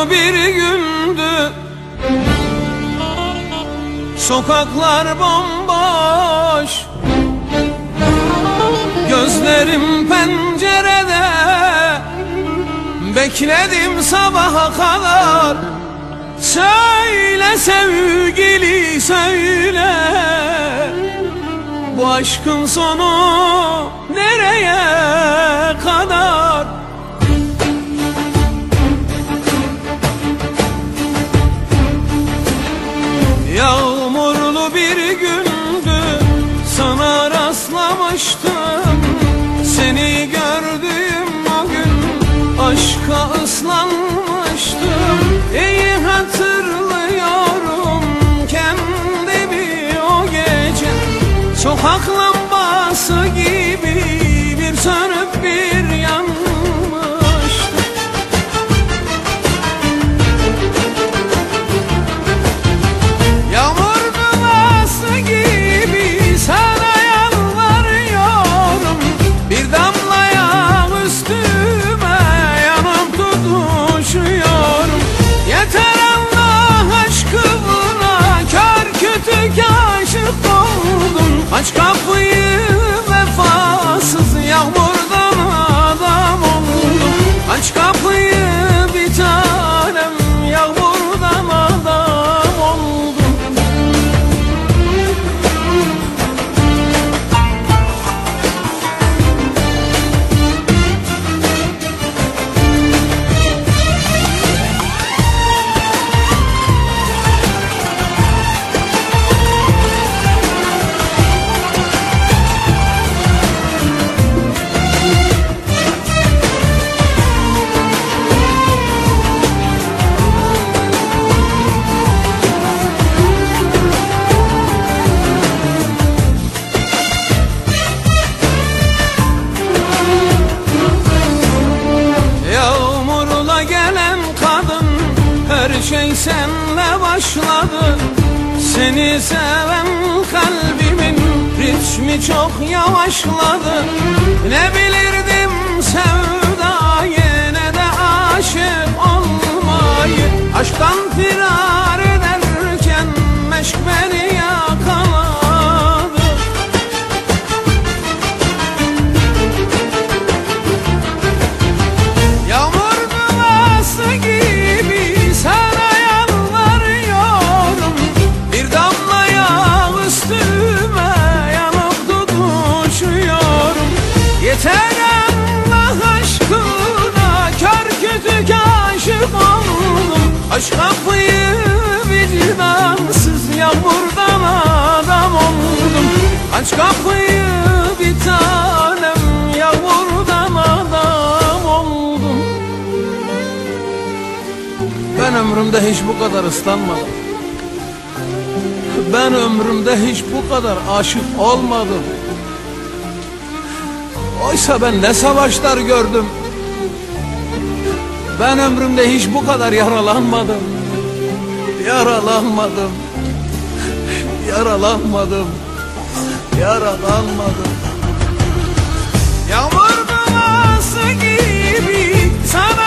Yağmurlu bir gündü, sokaklar bomboş, gözlerim pencerede, bekledim sabaha kadar. Söyle sevgili söyle, bu aşkın sonu nereye kadar? Yağmurlu bir gündü, sana rastlamıştım. Seni gördüğüm o gün aşka ıslanmıştım. İyi hatırlıyorum kendimi o gece, sokak lambası gibi bir sönüp bir yanmıştım. Yağmur duası gibi sana yalvarıyorum, bir damla yağ üstüme yanıp tutuşuyorum. Yeter Allah aşkına, kör kütük aşık oldum. Aç kapıyı vefasız, yağmurdan adam oldum. Aç kapıyı bir tanem, yağmurdan adam oldum. Her şey senle başladı. Seni seven kalbimin ritmi çok yavaşladı. Ne bilirdim sevdayı, ne de aşık olmayı. Aşktan firar ederken meşk beni yakaladı. Yağmur duası gibi sana yalvarıyorum, bir damla yağ üstüme yanıp tutuşuyorum. Yeter Allah aşkına, kör kütük aşık oldum. Aç kapıyı vicdansız, yağmurdan adam oldum. Aç kapıyı bir tanem, yağmurdan adam oldum. Ben ömrümde hiç bu kadar ıslanmadım. Ben ömrümde hiç bu kadar aşık olmadım. Oysa ben ne savaşlar gördüm. Ben ömrümde hiç bu kadar yaralanmadım. Yaralanmadım. Yaralanmadım. Yaralanmadım. Yağmur duası gibi sana